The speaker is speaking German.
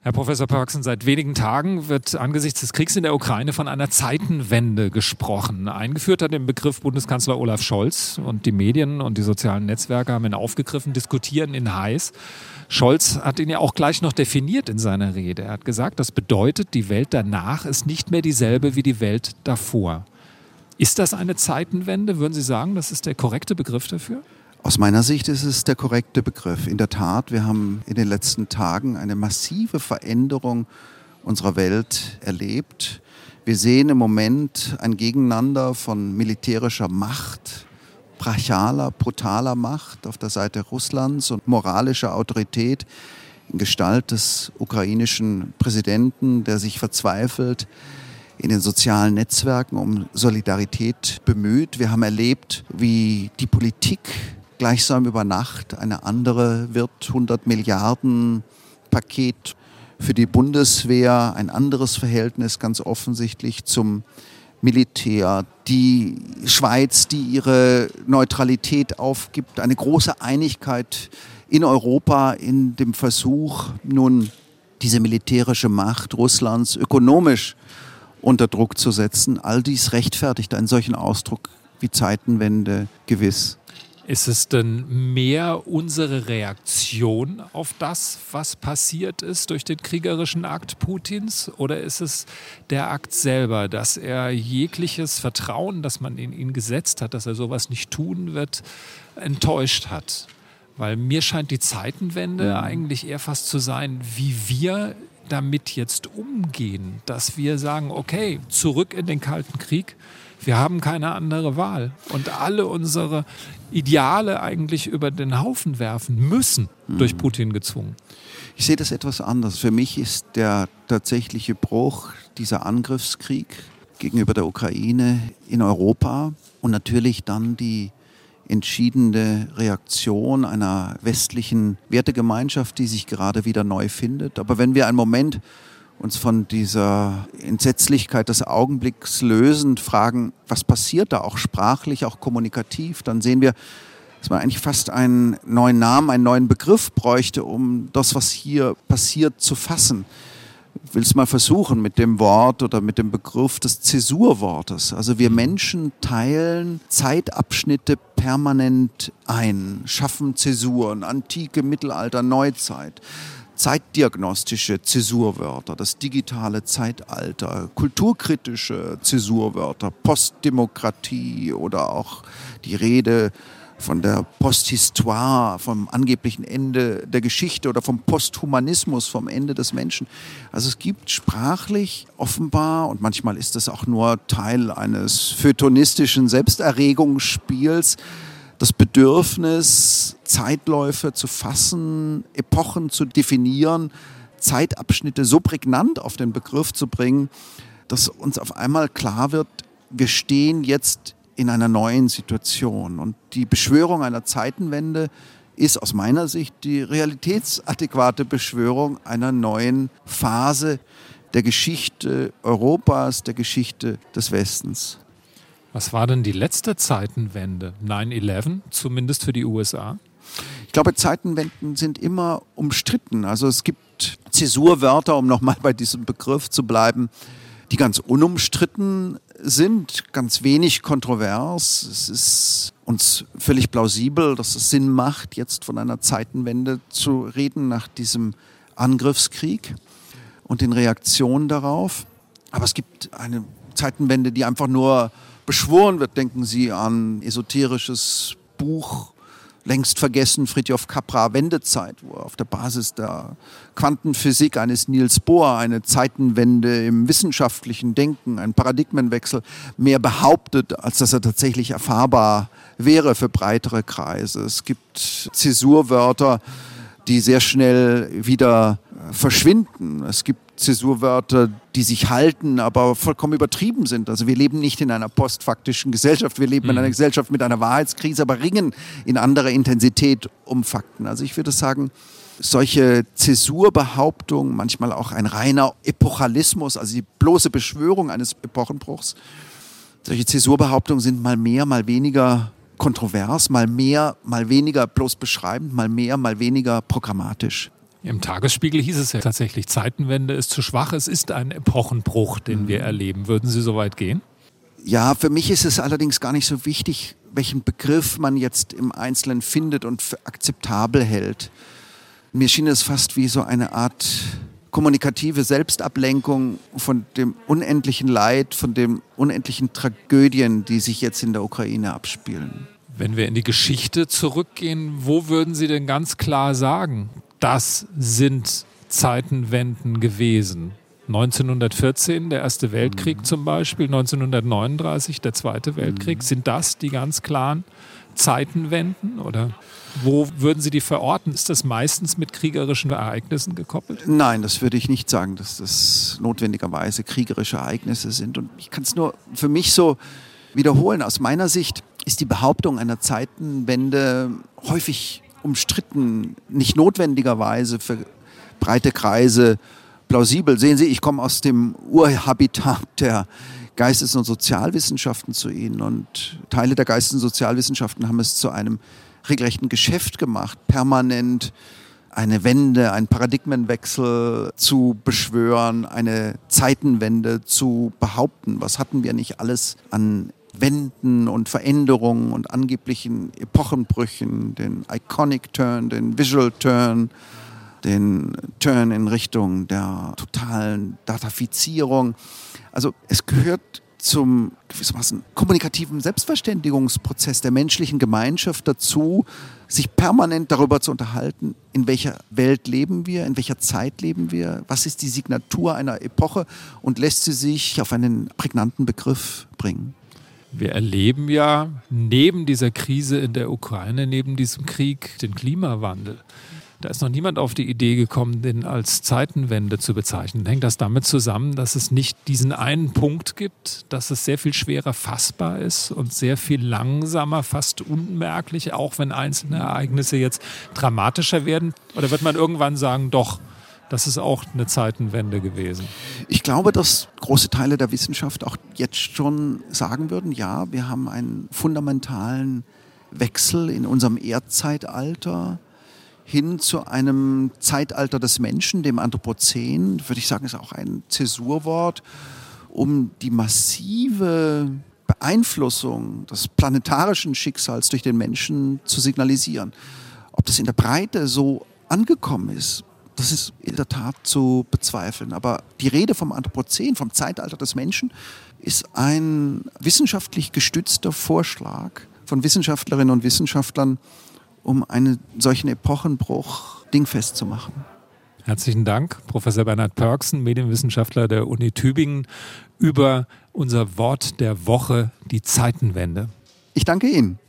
Herr Professor Pörksen, seit wenigen Tagen wird angesichts des Kriegs in der Ukraine von einer Zeitenwende gesprochen. Eingeführt hat den Begriff Bundeskanzler Olaf Scholz und die Medien und die sozialen Netzwerke haben ihn aufgegriffen, diskutieren ihn heiß. Scholz hat ihn ja auch gleich noch definiert in seiner Rede. Er hat gesagt, das bedeutet, die Welt danach ist nicht mehr dieselbe wie die Welt davor. Ist das eine Zeitenwende? Würden Sie sagen, das ist der korrekte Begriff dafür? Aus meiner Sicht ist es der korrekte Begriff. In der Tat, wir haben in den letzten Tagen eine massive Veränderung unserer Welt erlebt. Wir sehen im Moment ein Gegeneinander von militärischer Macht, brachialer, brutaler Macht auf der Seite Russlands und moralischer Autorität in Gestalt des ukrainischen Präsidenten, der sich verzweifelt in den sozialen Netzwerken um Solidarität bemüht. Wir haben erlebt, wie die Politik gleichsam über Nacht eine andere wird, 100 Milliarden Paket für die Bundeswehr, ein anderes Verhältnis ganz offensichtlich zum Militär, die Schweiz, die ihre Neutralität aufgibt, eine große Einigkeit in Europa in dem Versuch, nun diese militärische Macht Russlands ökonomisch unter Druck zu setzen. All dies rechtfertigt einen solchen Ausdruck wie Zeitenwende gewiss. Ist es denn mehr unsere Reaktion auf das, was passiert ist durch den kriegerischen Akt Putins? Oder ist es der Akt selber, dass er jegliches Vertrauen, das man in ihn gesetzt hat, dass er sowas nicht tun wird, enttäuscht hat? Weil mir scheint die Zeitenwende eigentlich eher fast zu sein, wie wir damit jetzt umgehen. Dass wir sagen, okay, zurück in den Kalten Krieg. Wir haben keine andere Wahl und alle unsere Ideale eigentlich über den Haufen werfen müssen, durch Putin gezwungen. Ich sehe das etwas anders. Für mich ist der tatsächliche Bruch dieser Angriffskrieg gegenüber der Ukraine in Europa und natürlich dann die entschiedene Reaktion einer westlichen Wertegemeinschaft, die sich gerade wieder neu findet. Aber wenn wir einen Moment uns von dieser Entsetzlichkeit des Augenblicks lösend fragen, was passiert da auch sprachlich, auch kommunikativ, dann sehen wir, dass man eigentlich fast einen neuen Namen, einen neuen Begriff bräuchte, um das, was hier passiert, zu fassen. Ich will es mal versuchen mit dem Wort oder mit dem Begriff des Zäsurwortes. Also wir Menschen teilen Zeitabschnitte permanent ein, schaffen Zäsuren, Antike, Mittelalter, Neuzeit. Zeitdiagnostische Zäsurwörter, das digitale Zeitalter, kulturkritische Zäsurwörter, Postdemokratie oder auch die Rede von der Posthistoire, vom angeblichen Ende der Geschichte oder vom Posthumanismus, vom Ende des Menschen. Also es gibt sprachlich offenbar, und manchmal ist es auch nur Teil eines feuilletonistischen Selbsterregungsspiels, das Bedürfnis, Zeitläufe zu fassen, Epochen zu definieren, Zeitabschnitte so prägnant auf den Begriff zu bringen, dass uns auf einmal klar wird, wir stehen jetzt in einer neuen Situation. Und die Beschwörung einer Zeitenwende ist aus meiner Sicht die realitätsadäquate Beschwörung einer neuen Phase der Geschichte Europas, der Geschichte des Westens. Was war denn die letzte Zeitenwende? 9/11, zumindest für die USA? Ich glaube, Zeitenwenden sind immer umstritten. Also es gibt Zäsurwörter, um nochmal bei diesem Begriff zu bleiben, die ganz unumstritten sind, ganz wenig kontrovers. Es ist uns völlig plausibel, dass es Sinn macht, jetzt von einer Zeitenwende zu reden nach diesem Angriffskrieg und den Reaktionen darauf. Aber es gibt eine Zeitenwende, die einfach nur beschworen wird. Denken Sie an esoterisches Buch, längst vergessen, Fritjof Capra, Wendezeit, wo er auf der Basis der Quantenphysik eines Niels Bohr eine Zeitenwende im wissenschaftlichen Denken, einen Paradigmenwechsel mehr behauptet, als dass er tatsächlich erfahrbar wäre für breitere Kreise. Es gibt Zäsurwörter, die sehr schnell wieder verschwinden. Es gibt Zäsurwörter, die sich halten, aber vollkommen übertrieben sind. Also wir leben nicht in einer postfaktischen Gesellschaft, wir leben in einer Gesellschaft mit einer Wahrheitskrise, aber ringen in anderer Intensität um Fakten. Also ich würde sagen, solche Zäsurbehauptungen, manchmal auch ein reiner Epochalismus, also die bloße Beschwörung eines Epochenbruchs, solche Zäsurbehauptungen sind mal mehr, mal weniger kontrovers, mal mehr, mal weniger bloß beschreibend, mal mehr, mal weniger programmatisch. Im Tagesspiegel hieß es ja tatsächlich, Zeitenwende ist zu schwach, es ist ein Epochenbruch, den wir erleben. Würden Sie so weit gehen? Ja, für mich ist es allerdings gar nicht so wichtig, welchen Begriff man jetzt im Einzelnen findet und für akzeptabel hält. Mir schien es fast wie so eine Art kommunikative Selbstablenkung von dem unendlichen Leid, von den unendlichen Tragödien, die sich jetzt in der Ukraine abspielen. Wenn wir in die Geschichte zurückgehen, wo würden Sie denn ganz klar sagen, das sind Zeitenwenden gewesen? 1914, der Erste Weltkrieg zum Beispiel, 1939, der Zweite Weltkrieg. Sind das die ganz klaren Zeitenwenden? Oder wo würden Sie die verorten? Ist das meistens mit kriegerischen Ereignissen gekoppelt? Nein, das würde ich nicht sagen, dass das notwendigerweise kriegerische Ereignisse sind. Und ich kann es nur für mich so wiederholen. Aus meiner Sicht ist die Behauptung einer Zeitenwende häufig umstritten, nicht notwendigerweise für breite Kreise plausibel. Sehen Sie, ich komme aus dem Urhabitat der Geistes- und Sozialwissenschaften zu Ihnen und Teile der Geistes- und Sozialwissenschaften haben es zu einem regelrechten Geschäft gemacht, permanent eine Wende, einen Paradigmenwechsel zu beschwören, eine Zeitenwende zu behaupten. Was hatten wir nicht alles an Wenden und Veränderungen und angeblichen Epochenbrüchen, den Iconic Turn, den Visual Turn, den Turn in Richtung der totalen Datafizierung. Also es gehört zum gewissermaßen kommunikativen Selbstverständigungsprozess der menschlichen Gemeinschaft dazu, sich permanent darüber zu unterhalten, in welcher Welt leben wir, in welcher Zeit leben wir, was ist die Signatur einer Epoche und lässt sie sich auf einen prägnanten Begriff bringen. Wir erleben ja neben dieser Krise in der Ukraine, neben diesem Krieg, den Klimawandel. Da ist noch niemand auf die Idee gekommen, den als Zeitenwende zu bezeichnen. Hängt das damit zusammen, dass es nicht diesen einen Punkt gibt, dass es sehr viel schwerer fassbar ist und sehr viel langsamer, fast unmerklich, auch wenn einzelne Ereignisse jetzt dramatischer werden? Oder wird man irgendwann sagen, doch, das ist auch eine Zeitenwende gewesen? Ich glaube, dass große Teile der Wissenschaft auch jetzt schon sagen würden, ja, wir haben einen fundamentalen Wechsel in unserem Erdzeitalter hin zu einem Zeitalter des Menschen, dem Anthropozän, würde ich sagen, ist auch ein Zäsurwort, um die massive Beeinflussung des planetarischen Schicksals durch den Menschen zu signalisieren. Ob das in der Breite so angekommen ist, das ist in der Tat zu bezweifeln. Aber die Rede vom Anthropozän, vom Zeitalter des Menschen, ist ein wissenschaftlich gestützter Vorschlag von Wissenschaftlerinnen und Wissenschaftlern, um einen solchen Epochenbruch dingfest zu machen. Herzlichen Dank, Professor Bernhard Pörksen, Medienwissenschaftler der Uni Tübingen, über unser Wort der Woche, die Zeitenwende. Ich danke Ihnen.